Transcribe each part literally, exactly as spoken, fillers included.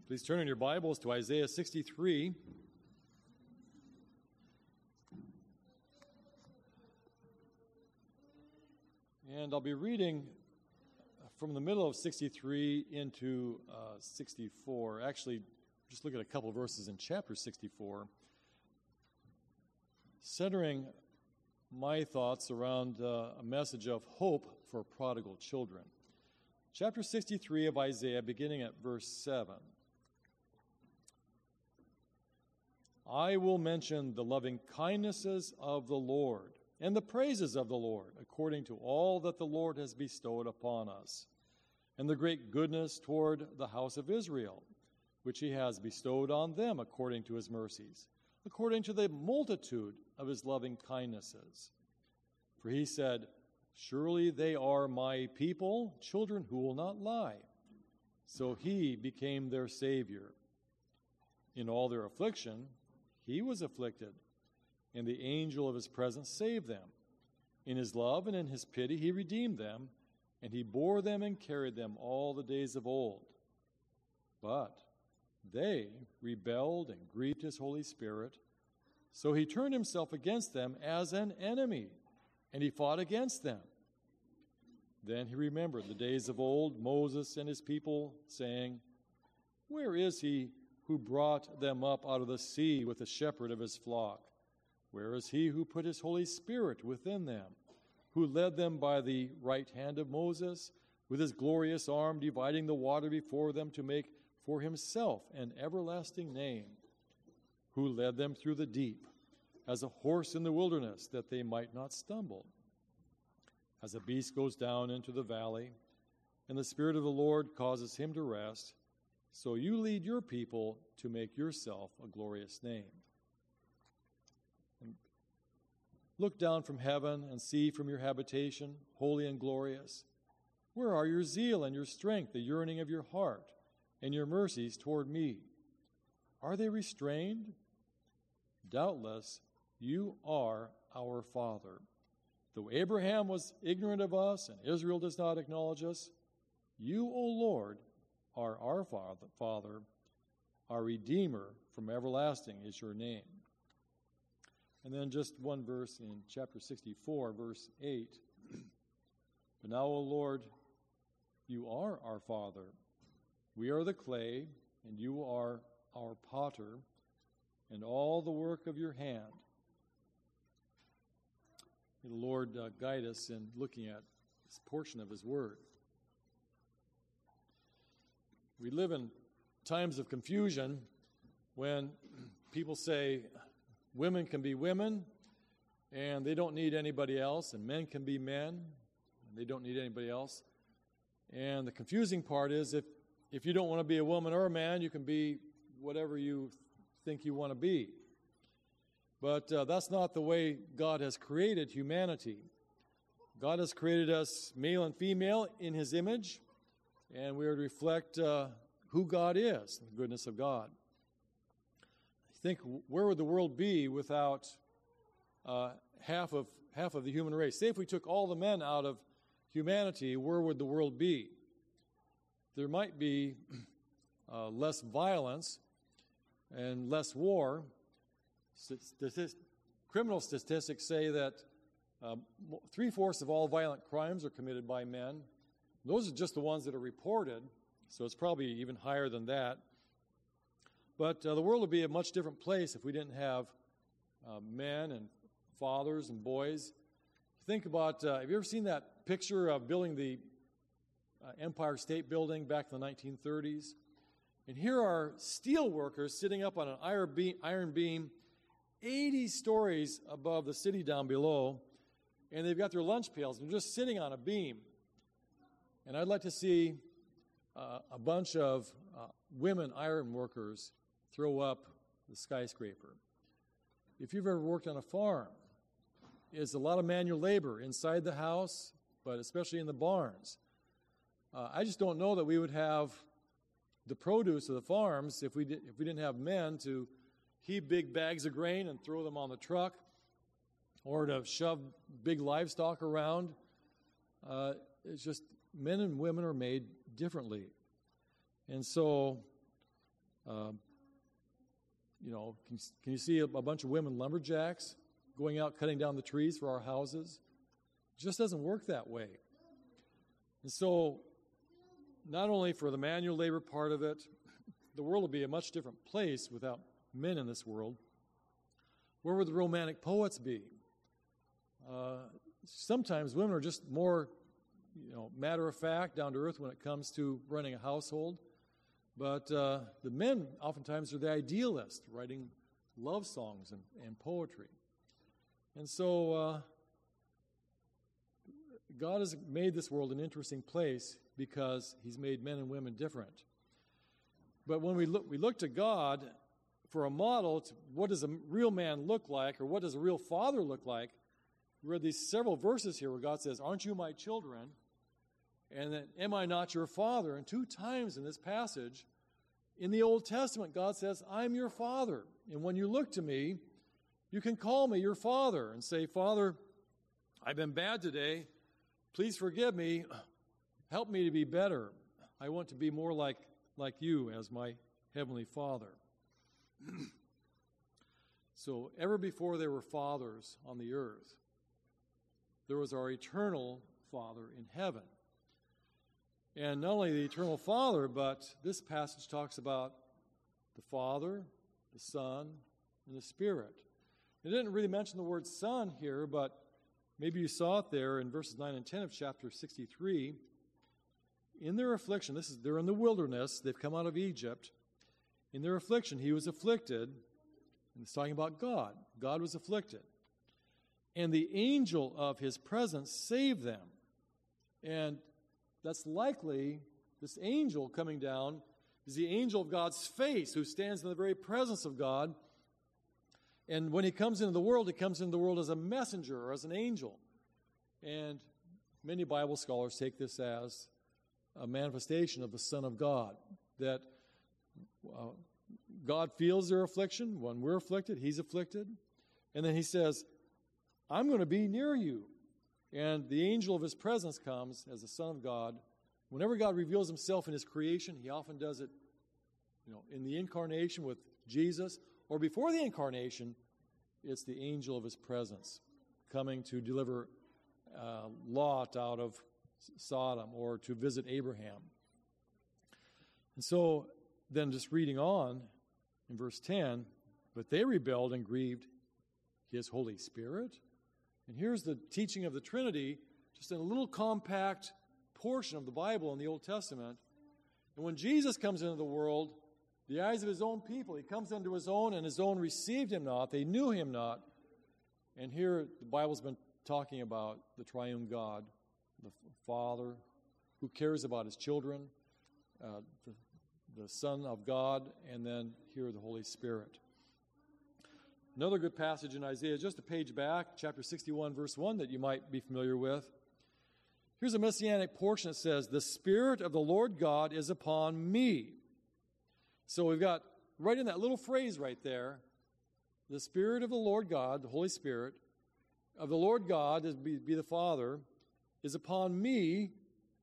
Please turn in your Bibles to Isaiah sixty-three. And I'll be reading from the middle of sixty-three into uh, sixty-four. Actually, just look at a couple of verses in chapter sixty-four, centering my thoughts around uh, a message of hope for prodigal children. Chapter sixty-three of Isaiah, beginning at verse seven. I will mention the loving kindnesses of the Lord and the praises of the Lord, according to all that the Lord has bestowed upon us, and the great goodness toward the house of Israel, which he has bestowed on them according to his mercies, according to the multitude of his loving kindnesses. For he said, surely they are my people, children who will not lie. So he became their Savior. In all their affliction, he was afflicted, and the angel of his presence saved them. In his love and in his pity he redeemed them, and he bore them and carried them all the days of old. But they rebelled and grieved his Holy Spirit, so he turned himself against them as an enemy, and he fought against them. Then he remembered the days of old, Moses and his people, saying, where is he who brought them up out of the sea with the shepherd of his flock? Where is he who put his Holy Spirit within them, who led them by the right hand of Moses, with his glorious arm dividing the water before them to make for himself an everlasting name, who led them through the deep, as a horse in the wilderness, that they might not stumble? As a beast goes down into the valley, and the Spirit of the Lord causes him to rest, so you lead your people to make yourself a glorious name. And look down from heaven and see from your habitation, holy and glorious. Where are your zeal and your strength, the yearning of your heart, and your mercies toward me? Are they restrained? Doubtless, you are our Father. Though Abraham was ignorant of us and Israel does not acknowledge us, you, O Lord, are our Father, Father, our Redeemer from everlasting is your name. And then just one verse in chapter sixty-four, verse eight. But now, O Lord, you are our Father. We are the clay, and you are our potter, and all the work of your hand. May the Lord uh, guide us in looking at this portion of his word. We live in times of confusion when people say women can be women and they don't need anybody else, and men can be men and they don't need anybody else. And the confusing part is if, if you don't want to be a woman or a man, you can be whatever you think you want to be. But uh, that's not the way God has created humanity. God has created us male and female in his image, and we are to reflect uh, who God is, the goodness of God. I think, where would the world be without uh, half of half of the human race? Say if we took all the men out of humanity, where would the world be? There might be uh, less violence and less war. Statist- criminal statistics say that uh, three-fourths of all violent crimes are committed by men. Those are just the ones that are reported, so it's probably even higher than that. But uh, the world would be a much different place if we didn't have uh, men and fathers and boys. Think about, uh, have you ever seen that picture of building the uh, Empire State Building back in the nineteen thirties? And here are steel workers sitting up on an iron beam, iron beam eighty stories above the city down below, and they've got their lunch pails, and they're just sitting on a beam. And I'd like to see uh, a bunch of uh, women iron workers throw up the skyscraper. If you've ever worked on a farm, it's a lot of manual labor inside the house, but especially in the barns. Uh, I just don't know that we would have the produce of the farms if we did, if we didn't have men to heave big bags of grain and throw them on the truck, or to shove big livestock around. Uh, it's just men and women are made differently. And so Um, you know, can, can you see a, a bunch of women lumberjacks going out cutting down the trees for our houses? It just doesn't work that way. And so, not only for the manual labor part of it, the world would be a much different place without men in this world. Where would the romantic poets be? Uh, sometimes women are just more, you know, matter of fact, down to earth when it comes to running a household. But uh, the men oftentimes are the idealists, writing love songs and, and poetry. And so uh, God has made this world an interesting place because he's made men and women different. But when we look, we look to God for a model to what does a real man look like, or what does a real father look like, we read these several verses here where God says, aren't you my children? And then, am I not your father? And two times in this passage, in the Old Testament, God says, I'm your father. And when you look to me, you can call me your father and say, Father, I've been bad today. Please forgive me. Help me to be better. I want to be more like, like you as my heavenly Father. So ever before there were fathers on the earth, there was our eternal Father in heaven. And not only the eternal Father, but this passage talks about the Father, the Son, and the Spirit. It didn't really mention the word Son here, but maybe you saw it there in verses nine and ten of chapter sixty-three. In their affliction, this is they're in the wilderness, they've come out of Egypt. In their affliction, he was afflicted, and it's talking about God. God was afflicted. And the angel of his presence saved them. And that's likely, this angel coming down is the angel of God's face who stands in the very presence of God. And when he comes into the world, he comes into the world as a messenger or as an angel. And many Bible scholars take this as a manifestation of the Son of God, that uh, God feels their affliction. When we're afflicted, he's afflicted. And then he says, I'm going to be near you. And the angel of his presence comes as the Son of God. Whenever God reveals himself in his creation, he often does it, you know, in the incarnation with Jesus, or before the incarnation, it's the angel of his presence coming to deliver uh, Lot out of Sodom or to visit Abraham. And so then just reading on in verse ten, but they rebelled and grieved his Holy Spirit. And here's the teaching of the Trinity, just in a little compact portion of the Bible in the Old Testament. And when Jesus comes into the world, the eyes of his own people, he comes into his own, and his own received him not. They knew him not. And here the Bible's been talking about the triune God, the Father who cares about his children, uh, the, the Son of God, and then here the Holy Spirit. Another good passage in Isaiah, just a page back, chapter sixty-one, verse one, that you might be familiar with. Here's a messianic portion that says, the Spirit of the Lord God is upon me. So we've got, right in that little phrase right there, the Spirit of the Lord God, the Holy Spirit, of the Lord God, is be, be the Father, is upon me,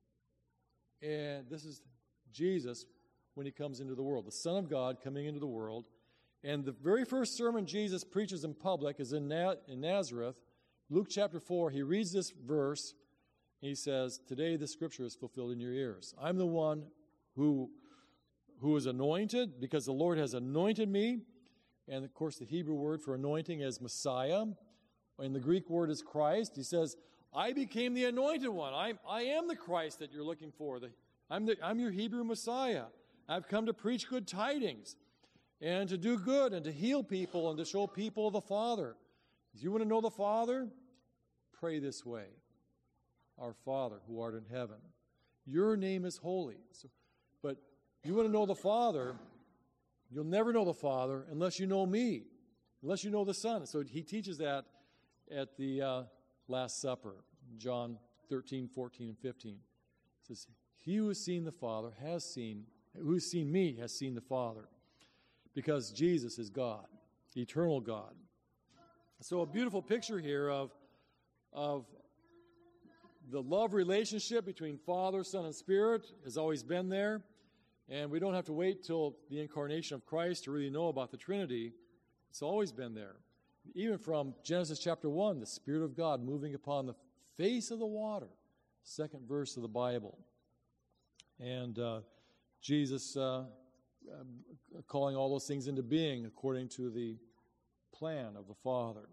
and this is Jesus when he comes into the world, the Son of God coming into the world. And the very first sermon Jesus preaches in public is in, Na- in Nazareth. Luke chapter four, he reads this verse. He says, today the scripture is fulfilled in your ears. I'm the one who, who is anointed because the Lord has anointed me. And, of course, the Hebrew word for anointing is Messiah. And the Greek word is Christ. He says, I became the anointed one. I, I am the Christ that you're looking for. The, I'm, the, I'm your Hebrew Messiah. I've come to preach good tidings, and to do good, and to heal people, and to show people the Father. If you want to know the Father, pray this way. Our Father, who art in heaven. Your name is holy. So, but you want to know the Father, you'll never know the Father unless you know me, unless you know the Son. So he teaches that at the uh, Last Supper, John thirteen, fourteen, and fifteen. He says, he who has seen the Father has seen, who has seen me has seen the Father. Because Jesus is God, eternal God. So a beautiful picture here of, of the love relationship between Father, Son, and Spirit has always been there. And we don't have to wait till the incarnation of Christ to really know about the Trinity. It's always been there. Even from Genesis chapter one, the Spirit of God moving upon the face of the water, second verse of the Bible. And uh, Jesus uh, uh, calling all those things into being according to the plan of the Father.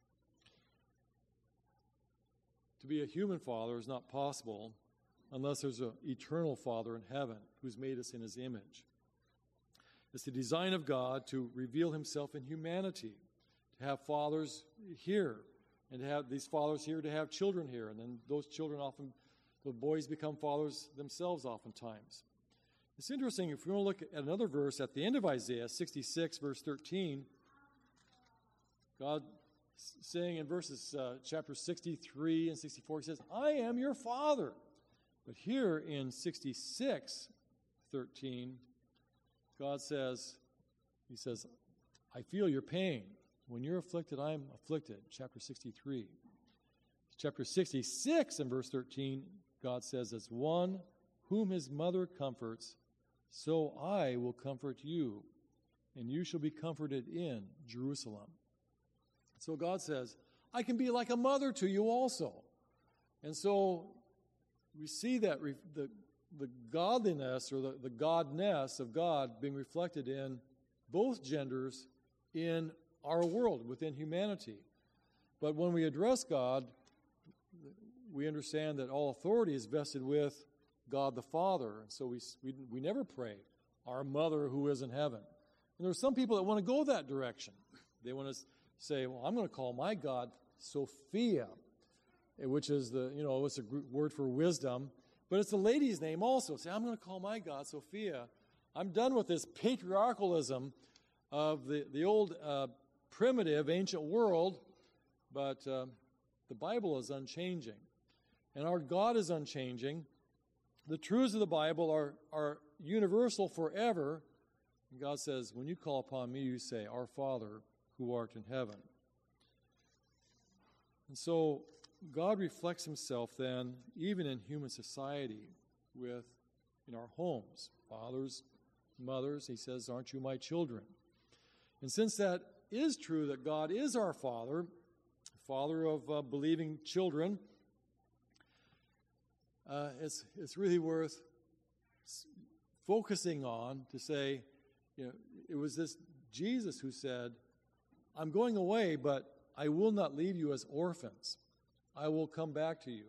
To be a human father is not possible unless there's an eternal Father in heaven who's made us in his image. It's the design of God to reveal himself in humanity, to have fathers here, and to have these fathers here to have children here, and then those children often, the boys become fathers themselves oftentimes. It's interesting, if you want to look at another verse at the end of Isaiah sixty-six, verse thirteen, God saying in verses uh, chapter sixty-three and sixty-four, he says, I am your father. But here in sixty-six, thirteen, God says, he says, I feel your pain. When you're afflicted, I'm afflicted. Chapter sixty-three. Chapter sixty-six and verse thirteen, God says, as one whom his mother comforts, so I will comfort you, and you shall be comforted in Jerusalem. So God says, I can be like a mother to you also. And so we see that re- the, the godliness or the, the godness of God being reflected in both genders in our world, within humanity. But when we address God, we understand that all authority is vested with God the Father. And so we, we, we never pray, our mother who is in heaven. And there are some people that want to go that direction. They want to say, well, I'm going to call my God Sophia, which is the, you know, it's a word for wisdom, but it's a lady's name also. Say, I'm going to call my God Sophia. I'm done with this patriarchalism of the, the old uh, primitive ancient world, but uh, the Bible is unchanging. And our God is unchanging. The truths of the Bible are, are universal forever. And God says, when you call upon me, you say, Our Father who art in heaven. And so God reflects himself then, even in human society, with in our homes. Fathers, mothers, he says, aren't you my children? And since that is true, that God is our Father, Father of uh, believing children, uh, it's, it's really worth focusing on to say, you know, it was this Jesus who said, I'm going away, but I will not leave you as orphans. I will come back to you.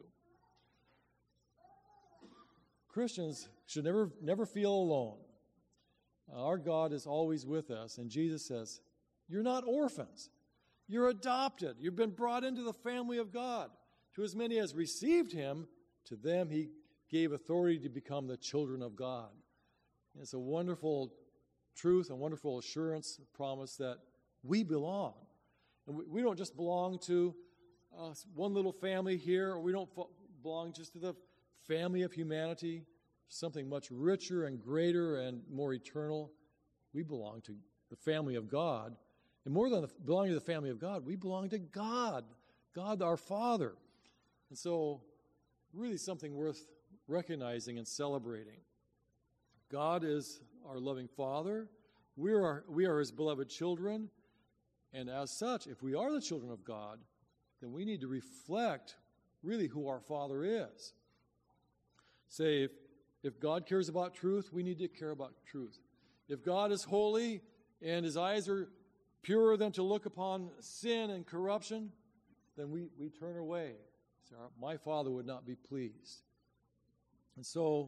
Christians should never, never feel alone. Our God is always with us, and Jesus says, you're not orphans. You're adopted. You've been brought into the family of God. To as many as received him, to them he gave authority to become the children of God. And it's a wonderful truth, a wonderful assurance, a promise that we belong. And we, we don't just belong to uh, one little family here, or we don't fo- belong just to the family of humanity, something much richer and greater and more eternal. We belong to the family of God. And more than the, belonging to the family of God, we belong to God, God our Father. And so, really something worth recognizing and celebrating. God is our loving Father. We are, we are his beloved children. And as such, if we are the children of God, then we need to reflect really who our Father is. Say, if, if God cares about truth, we need to care about truth. If God is holy and his eyes are purer than to look upon sin and corruption, then we, we turn away. So our, my Father would not be pleased. And so,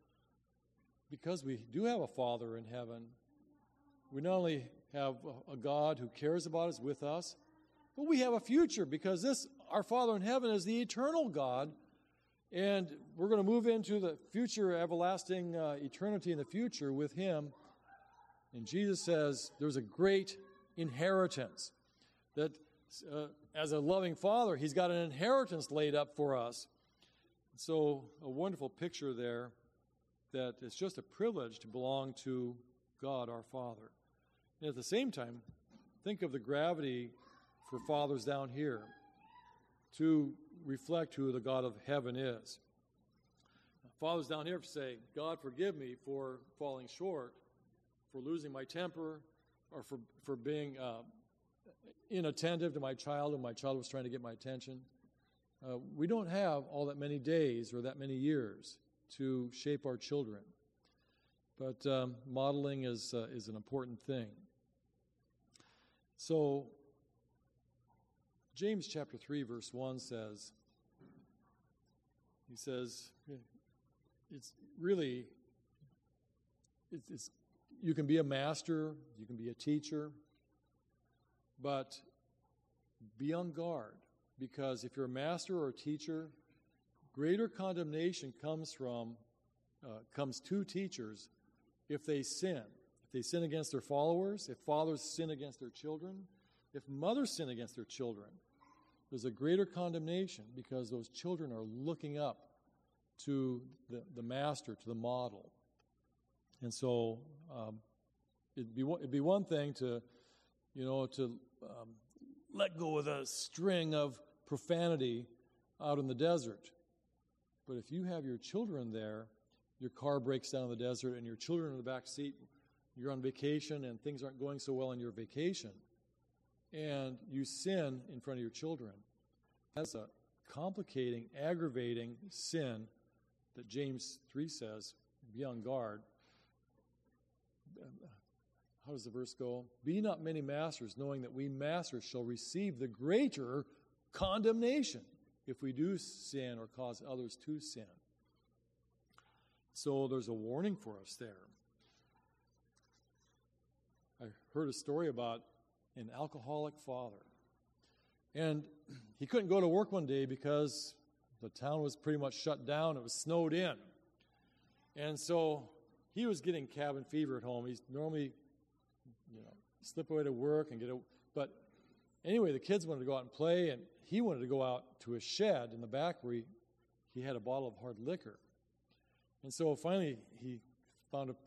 because we do have a Father in heaven, we not only have a, a God who cares about us with us, but we have a future, because this, our Father in heaven, is the eternal God, and we're going to move into the future, everlasting uh, eternity in the future with him. And Jesus says there's a great inheritance, that uh, as a loving Father, he's got an inheritance laid up for us. So a wonderful picture there, that it's just a privilege to belong to God our Father. And at the same time, think of the gravity for fathers down here to reflect who the God of heaven is. fathers down here say, God forgive me for falling short, for losing my temper, or for, for being uh, inattentive to my child when my child was trying to get my attention. Uh, we don't have all that many days or that many years to shape our children. But um, modeling is uh, is an important thing. So, James chapter three, verse one says, he says, it's really, it's, it's you can be a master, you can be a teacher, but be on guard, because if you're a master or a teacher, greater condemnation comes from, uh, comes to teachers if they sin. If they sin against their followers, if fathers sin against their children, if mothers sin against their children, there's a greater condemnation because those children are looking up to the, the master, to the model. And so um, it'd be it'd be one thing to, you know, to um, let go of a string of profanity out in the desert. But if you have your children there, your car breaks down in the desert and your children in the back seat, you're on vacation and things aren't going so well on your vacation, and you sin in front of your children, that's a complicating, aggravating sin that James three says, be on guard. How does the verse go? Be not many masters, knowing that we masters shall receive the greater condemnation if we do sin or cause others to sin. So there's a warning for us there. I heard a story about an alcoholic father. And he couldn't go to work one day because the town was pretty much shut down. It was snowed in. And so he was getting cabin fever at home. He's normally, you know, slip away to work and get a... But anyway, the kids wanted to go out and play, and he wanted to go out to a shed in the back where he, he had a bottle of hard liquor. And so finally he found a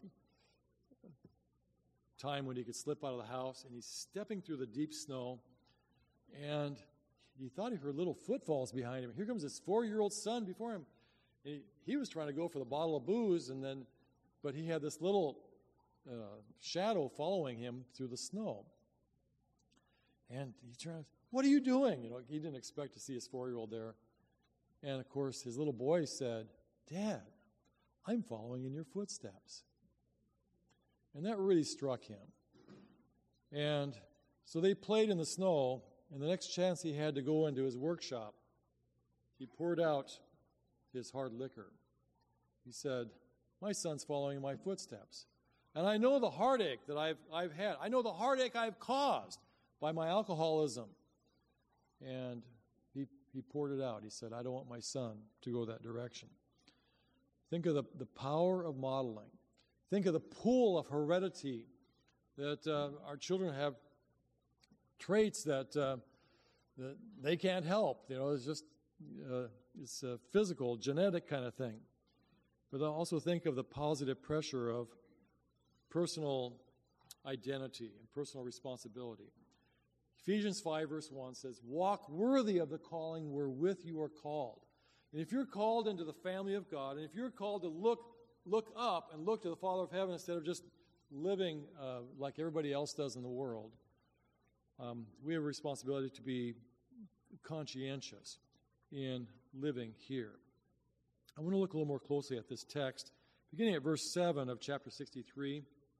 time when he could slip out of the house, and he's stepping through the deep snow, and he thought he heard little footfalls behind him. Here comes his four-year-old son before him. And he, he was trying to go for the bottle of booze, and then, but he had this little uh, shadow following him through the snow. And he turned, what are you doing? You know, he didn't expect to see his four-year-old there. And of course, his little boy said, Dad, I'm following in your footsteps. And that really struck him. And so they played in the snow, and the next chance he had to go into his workshop, he poured out his hard liquor. He said, my son's following in my footsteps. And I know the heartache that I've, I've had. I know the heartache I've caused by my alcoholism. And he, he poured it out. He said, I don't want my son to go that direction. Think of the, the power of modeling. Think of the pool of heredity that uh, our children have traits that, uh, that they can't help. You know, it's just uh, it's a physical, genetic kind of thing. But also think of the positive pressure of personal identity and personal responsibility. Ephesians five verse one says, walk worthy of the calling wherewith you are called. And if you're called into the family of God, and if you're called to look look up and look to the Father of heaven instead of just living uh, like everybody else does in the world, um, we have a responsibility to be conscientious in living here. I want to look a little more closely at this text, beginning at verse seven of chapter sixty-three.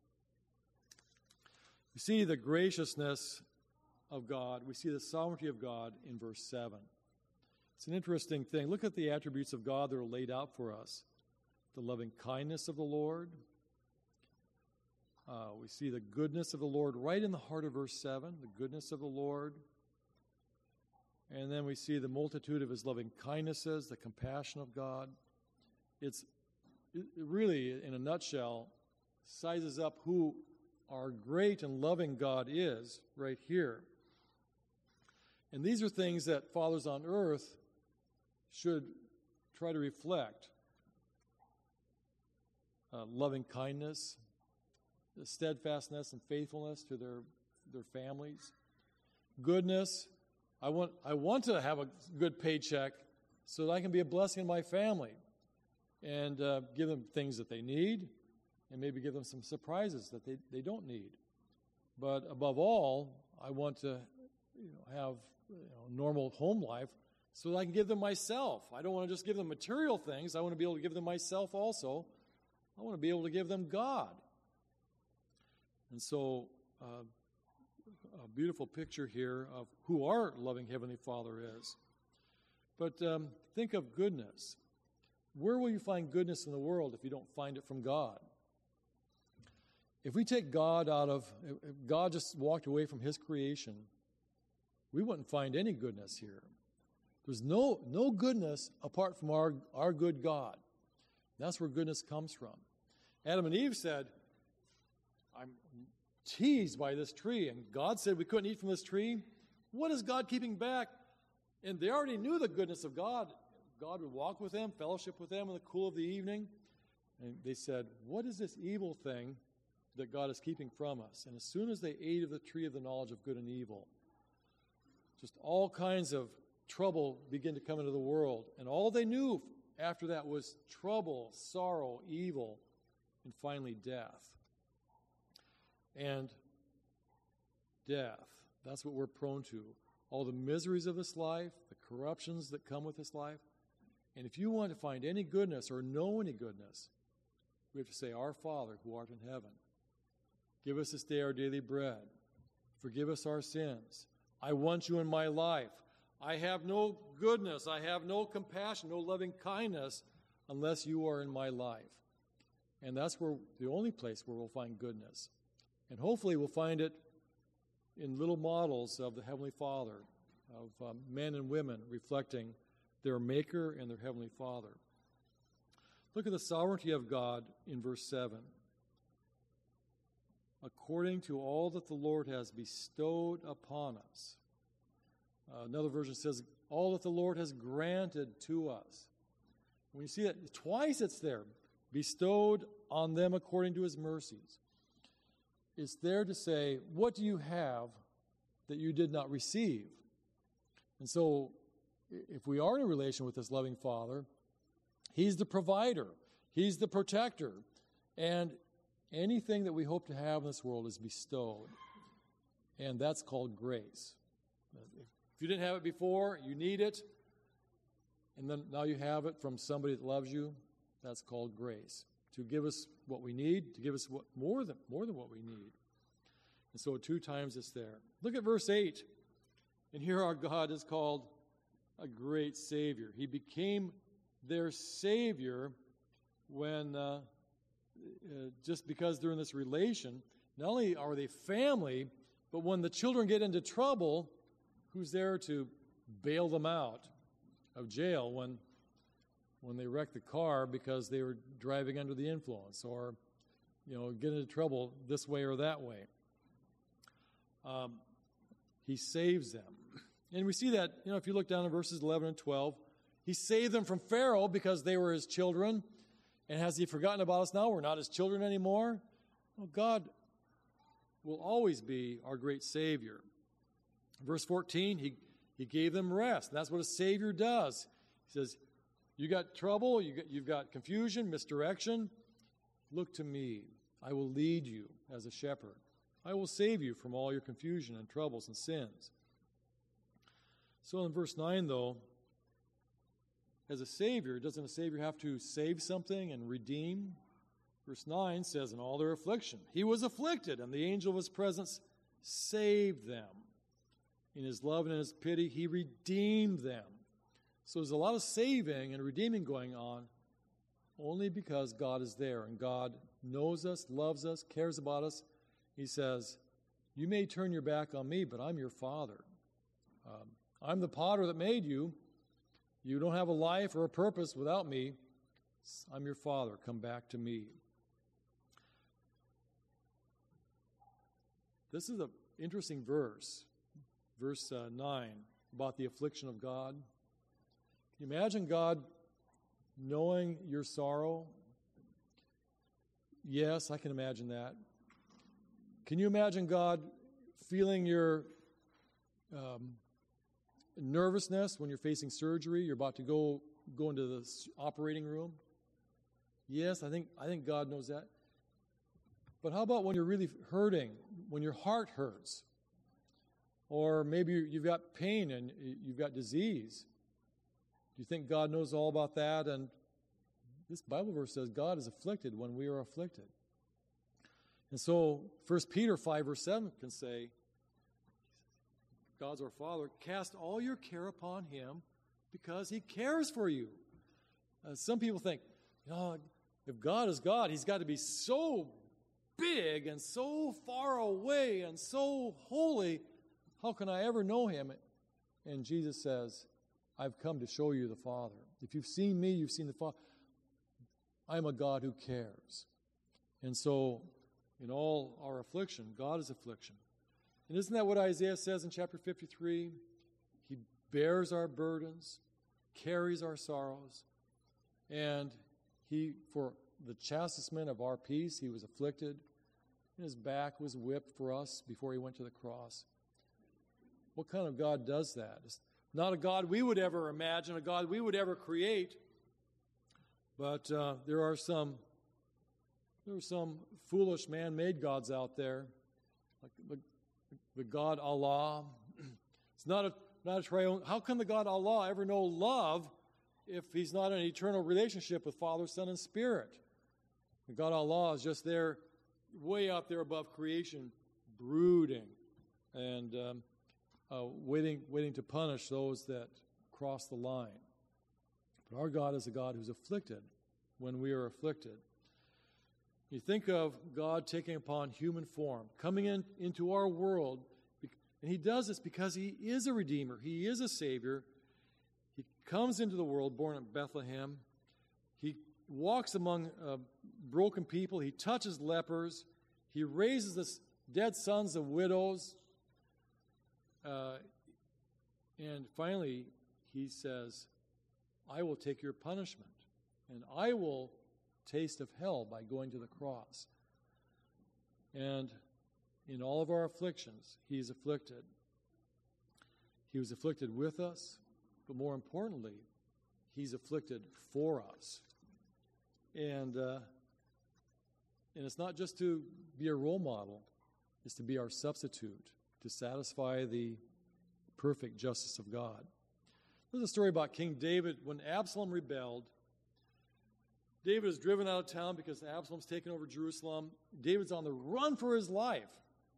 We see the graciousness of God. We see the sovereignty of God in verse seven. It's an interesting thing. Look at the attributes of God that are laid out for us. The loving kindness of the Lord. Uh, we see the goodness of the Lord right in the heart of verse seven, the goodness of the Lord. And then we see the multitude of his loving kindnesses, the compassion of God. It's it really, in a nutshell, sizes up who our great and loving God is right here. And these are things that fathers on earth should try to reflect. Uh, loving kindness, the steadfastness and faithfulness to their their families. Goodness. I want I want to have a good paycheck so that I can be a blessing in my family. and uh, give them things that they need, and maybe give them some surprises that they, they don't need. But above all, I want to you know, have you know, normal home life so that I can give them myself. I don't want to just give them material things. I want to be able to give them myself also. I want to be able to give them God. And so uh, a beautiful picture here of who our loving Heavenly Father is. But um, think of goodness. Where will you find goodness in the world if you don't find it from God? If we take God out of, if God just walked away from His creation, we wouldn't find any goodness here. There's no, no goodness apart from our, our good God. That's where goodness comes from. Adam and Eve said, I'm teased by this tree, and God said we couldn't eat from this tree. What is God keeping back? And they already knew the goodness of God. God would walk with them, fellowship with them in the cool of the evening. And they said, what is this evil thing that God is keeping from us? And as soon as they ate of the tree of the knowledge of good and evil, just all kinds of trouble began to come into the world. And all they knew after that was trouble, sorrow, evil, and finally death. And death, that's what we're prone to. All the miseries of this life, the corruptions that come with this life. And if you want to find any goodness or know any goodness, we have to say, Our Father who art in heaven, give us this day our daily bread. Forgive us our sins. I want you in my life. I have no goodness, I have no compassion, no loving kindness unless you are in my life. And that's where the only place where we'll find goodness. And hopefully we'll find it in little models of the Heavenly Father, of um, men and women reflecting their Maker and their Heavenly Father. Look at the sovereignty of God in verse seven. According to all that the Lord has bestowed upon us. Uh, another version says, all that the Lord has granted to us. When you see that, twice it's there, bestowed on them according to His mercies. It's there to say, what do you have that you did not receive? And so, if we are in a relation with this loving Father, He's the provider, He's the protector, and anything that we hope to have in this world is bestowed. And that's called grace. If you didn't have it before, you need it, and then now you have it from somebody that loves you, that's called grace. To give us what we need, to give us what more than more than what we need. And so two times it's there. Look at verse eight. And here our God is called a great Savior. He became their Savior when, uh, uh, just because they're in this relation, not only are they family, but when the children get into trouble, who's there to bail them out of jail when when they wreck the car because they were driving under the influence or, you know, get into trouble this way or that way? Um, he saves them. And we see that, you know, if you look down in verses eleven and twelve, He saved them from Pharaoh because they were His children. And has He forgotten about us now? We're not His children anymore. Well, God will always be our great Savior. Verse fourteen, he, he gave them rest. And that's what a Savior does. He says, you got trouble, you got, you've got confusion, misdirection. Look to me. I will lead you as a shepherd. I will save you from all your confusion and troubles and sins. So in verse nine, though, as a Savior, doesn't a Savior have to save something and redeem? Verse nine says, in all their affliction, He was afflicted, and the angel of His presence saved them. In His love and in His pity, He redeemed them. So there's a lot of saving and redeeming going on only because God is there, and God knows us, loves us, cares about us. He says, you may turn your back on me, but I'm your Father. Um, I'm the potter that made you. You don't have a life or a purpose without me. I'm your Father. Come back to me. This is an interesting verse, verse uh, nine, about the affliction of God. Can you imagine God knowing your sorrow? Yes, I can imagine that. Can you imagine God feeling your um, nervousness when you're facing surgery? You're about to go, go into the operating room. Yes, I think I think God knows that. But how about when you're really hurting, when your heart hurts? Or maybe you've got pain and you've got disease. Do you think God knows all about that? And this Bible verse says God is afflicted when we are afflicted. And so First Peter five, verse seven can say, God's our Father, cast all your care upon him because he cares for you. Uh, some people think, you know, if God is God, he's got to be so big and so far away and so holy. How can I ever know him? And Jesus says, I've come to show you the Father. If you've seen me, you've seen the Father. I'm a God who cares. And so, in all our affliction, God is affliction. And isn't that what Isaiah says in chapter fifty-three? He bears our burdens, carries our sorrows, and he, for the chastisement of our peace, he was afflicted, and his back was whipped for us before he went to the cross. What kind of God does that? It's not a God we would ever imagine, a God we would ever create, but uh, there are some there are some foolish man-made gods out there, like the, the God Allah. It's not a not a triune. How can the God Allah ever know love if he's not in an eternal relationship with Father, Son, and Spirit? The God Allah is just there, way out there above creation, brooding and um, uh, waiting, waiting to punish those that cross the line. But our God is a God who's afflicted when we are afflicted. You think of God taking upon human form, coming in, into our world, and he does this because he is a Redeemer. He is a Savior. He comes into the world, born at Bethlehem. He walks among uh, broken people. He touches lepers. He raises the dead sons of widows. Uh, and finally, he says, I will take your punishment, and I will taste of hell by going to the cross. And in all of our afflictions, he is afflicted. He was afflicted with us, but more importantly, he's afflicted for us. And uh, and it's not just to be a role model, it's to be our substitute, to satisfy the perfect justice of God. There's a story about King David. When Absalom rebelled, David is driven out of town because Absalom's taken over Jerusalem. David's on the run for his life.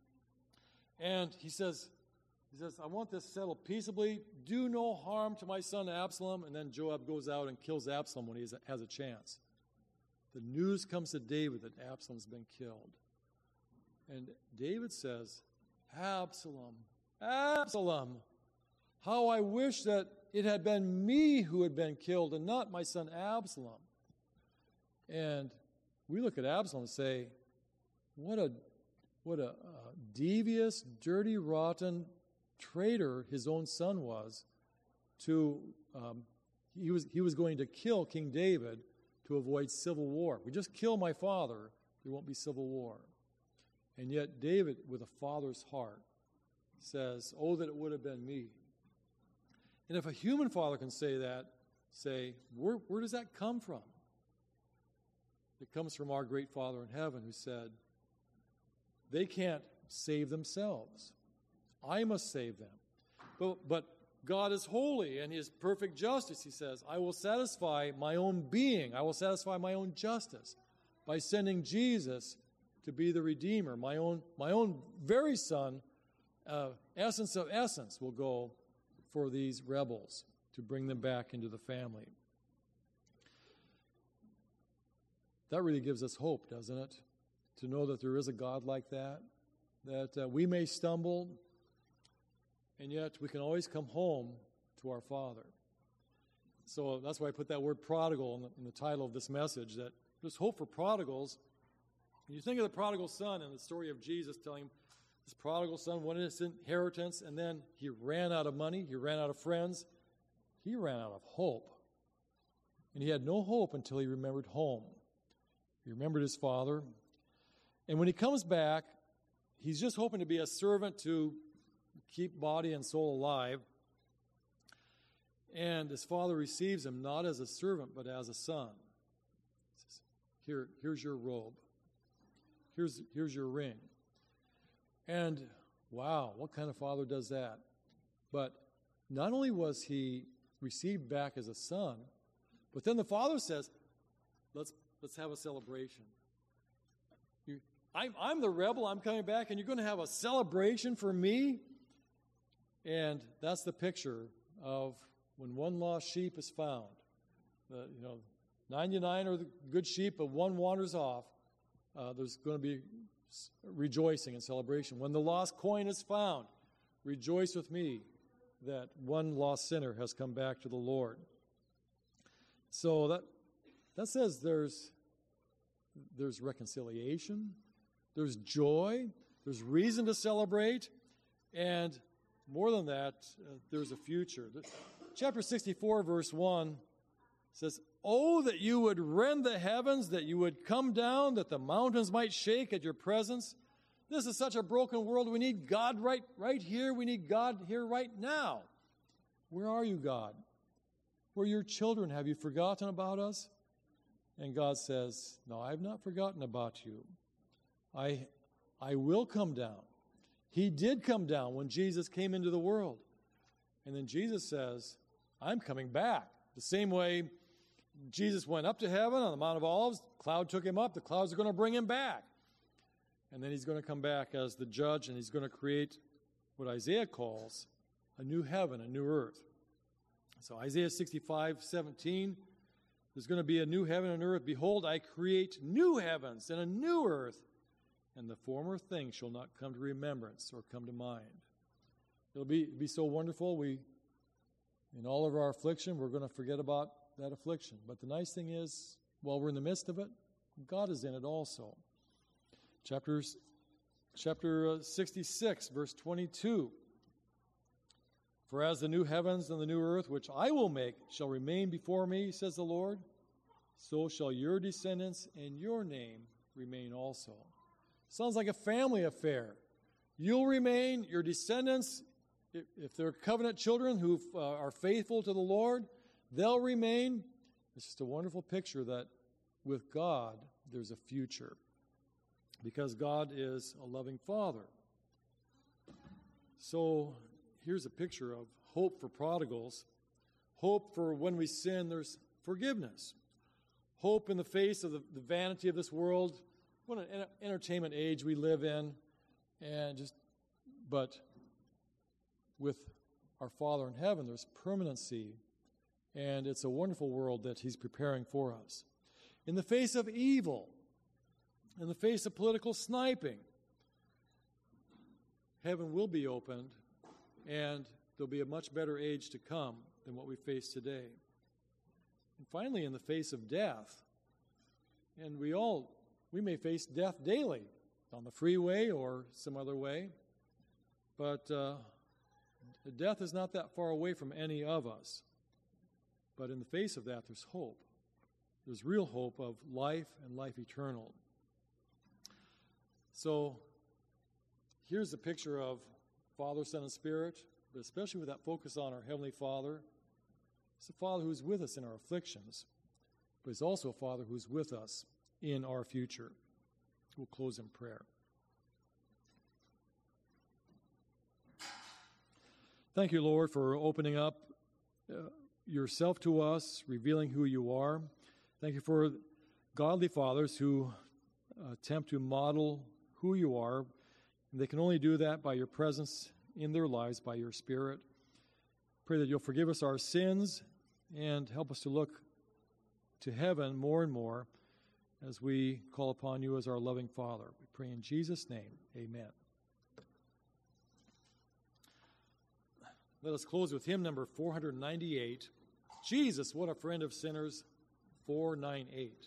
And he says, he says, I want this settled peaceably. Do no harm to my son Absalom. And then Joab goes out and kills Absalom when he has a chance. The news comes to David that Absalom's been killed. And David says, Absalom, Absalom, how I wish that it had been me who had been killed and not my son Absalom. And we look at Absalom and say, what a what a uh, devious, dirty, rotten traitor his own son was. To um, he was he was going to kill King David to avoid civil war. If we just kill my father, there won't be civil war. And yet David, with a father's heart, says, oh, that it would have been me. And if a human father can say that, say, where, where does that come from? It comes from our great Father in heaven who said, they can't save themselves. I must save them. But, but God is holy, and his perfect justice, he says, I will satisfy my own being. I will satisfy my own justice by sending Jesus to be the Redeemer. My own, my own very son, uh, essence of essence, will go for these rebels to bring them back into the family. That really gives us hope, doesn't it? To know that there is a God like that, that uh, we may stumble, and yet we can always come home to our Father. So that's why I put that word prodigal in the, in the title of this message, that there's hope for prodigals. When you think of the prodigal son and the story of Jesus telling him, this prodigal son wanted his inheritance, and then he ran out of money, he ran out of friends, he ran out of hope. And he had no hope until he remembered home. He remembered his father. And when he comes back, he's just hoping to be a servant to keep body and soul alive. And his father receives him not as a servant, but as a son. He says, Here, here's your robe. Here's, here's your ring. And wow, what kind of father does that? But not only was he received back as a son, but then the father says, let's, let's have a celebration. You, I'm, I'm the rebel, I'm coming back, and you're going to have a celebration for me? And that's the picture of when one lost sheep is found. The, you know, ninety-nine are the good sheep, but one wanders off. Uh, there's going to be rejoicing and celebration. When the lost coin is found, rejoice with me that one lost sinner has come back to the Lord. So that that says there's there's reconciliation, there's joy, there's reason to celebrate, and more than that, uh, there's a future. The, chapter sixty-four, verse one says, "Oh, that you would rend the heavens, that you would come down, that the mountains might shake at your presence." This is such a broken world. We need God right, right here. We need God here right now. Where are you, God? We're your children. Have you forgotten about us? And God says, no, I have not forgotten about you. I, I will come down. He did come down when Jesus came into the world. And then Jesus says, I'm coming back. The same way Jesus went up to heaven on the Mount of Olives, the cloud took him up, the clouds are going to bring him back. And then he's going to come back as the judge, and he's going to create what Isaiah calls a new heaven, a new earth. So Isaiah sixty-five seventeen, there's going to be a new heaven and earth. Behold, I create new heavens and a new earth, and the former things shall not come to remembrance or come to mind. It'll be, it'll be so wonderful. We, in all of our affliction, we're going to forget about that affliction. But the nice thing is, while we're in the midst of it, God is in it also. Chapters, chapter sixty-six, verse twenty-two. For as the new heavens and the new earth, which I will make, shall remain before me, says the Lord, so shall your descendants and your name remain also. Sounds like a family affair. You'll remain, your descendants, if, if they're covenant children who uh, are faithful to the Lord, they'll remain. It's just a wonderful picture that with God, there's a future. Because God is a loving Father. So here's a picture of hope for prodigals. Hope for when we sin, there's forgiveness. Hope in the face of the, the vanity of this world. What an entertainment age we live in. And just, but with our Father in heaven, there's permanency. And it's a wonderful world that He's preparing for us. In the face of evil, in the face of political sniping, heaven will be opened, and there'll be a much better age to come than what we face today. And finally, in the face of death, and we all, we may face death daily, on the freeway or some other way, but uh, death is not that far away from any of us. But in the face of that, there's hope. There's real hope of life and life eternal. So here's a picture of Father, Son, and Spirit, but especially with that focus on our Heavenly Father. It's a Father who's with us in our afflictions, but He's also a Father who's with us in our future. We'll close in prayer. Thank you, Lord, for opening up uh, yourself to us, revealing who you are. Thank you for godly fathers who attempt to model who you are. And they can only do that by your presence in their lives, by your Spirit. Pray that you'll forgive us our sins and help us to look to heaven more and more as we call upon you as our loving Father. We pray in Jesus' name, amen. Let us close with hymn number four ninety-eight. Jesus, what a friend of sinners, four ninety-eight.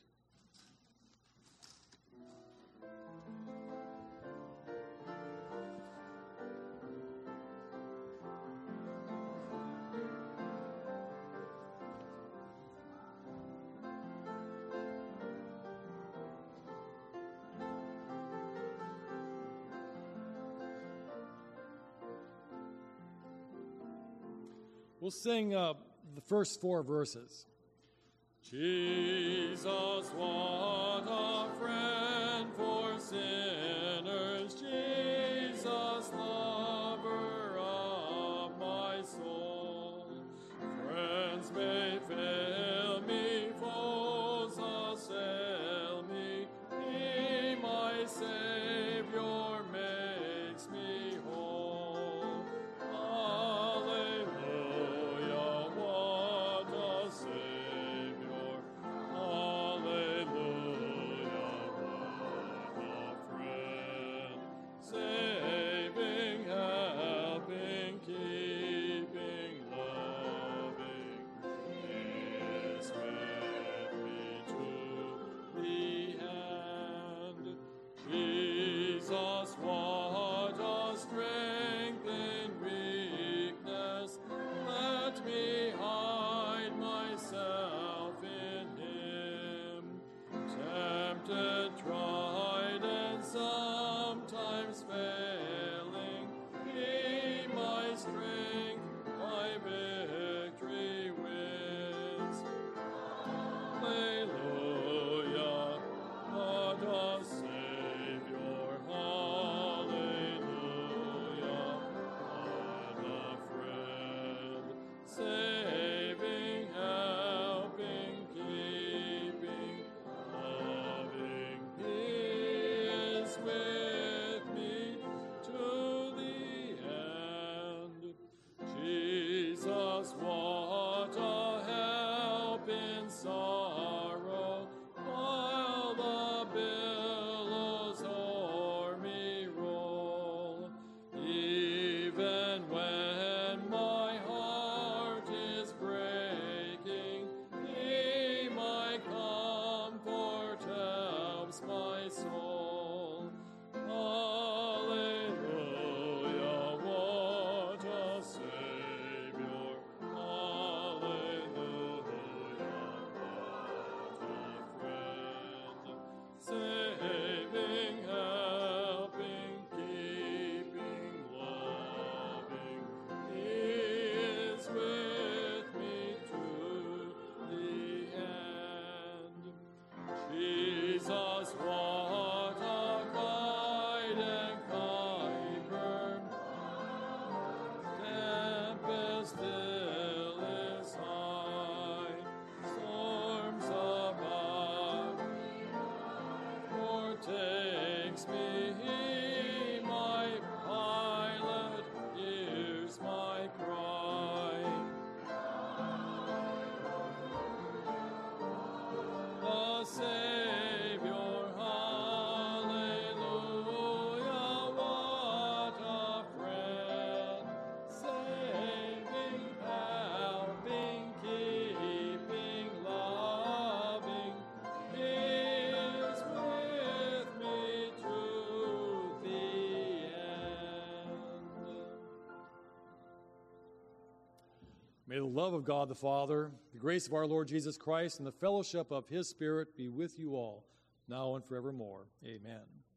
We'll sing uh, the first four verses. Jesus, what a friend for sinners, Jesus, lover of my soul. Friends may fail me, foes assail me, He, my Savior, makes me whole. Hallelujah, what a Savior. Hallelujah, what a friend. Saving, helping, keeping, loving, is with me to the end. Jesus, what a strength in weakness. Let me hide myself in Him. Tempted, tried, and sometimes failing, He, my strength, my victory wins. Hallelujah, what a Savior. Hallelujah, what a friend. Saving, helping, keeping, loving, He is with me to the end. Jesus, what a help in sorrow, while the billows o'er me roll. Even when my heart is breaking, He, my comfort, helps my soul. Hallelujah, what a Savior. Hallelujah, what a friend. Saving, helping, keeping, loving, He is with me to the end. Jesus, what a guide and keeper. Tempest still is high, storms above overtakes me. He, my pilot, hears my cry. The Savior, hallelujah, what a friend. Saving, helping, keeping, loving, He is with me to the end. May the love of God the Father, the grace of our Lord Jesus Christ, and the fellowship of His Spirit be with you all, now and forevermore. Amen.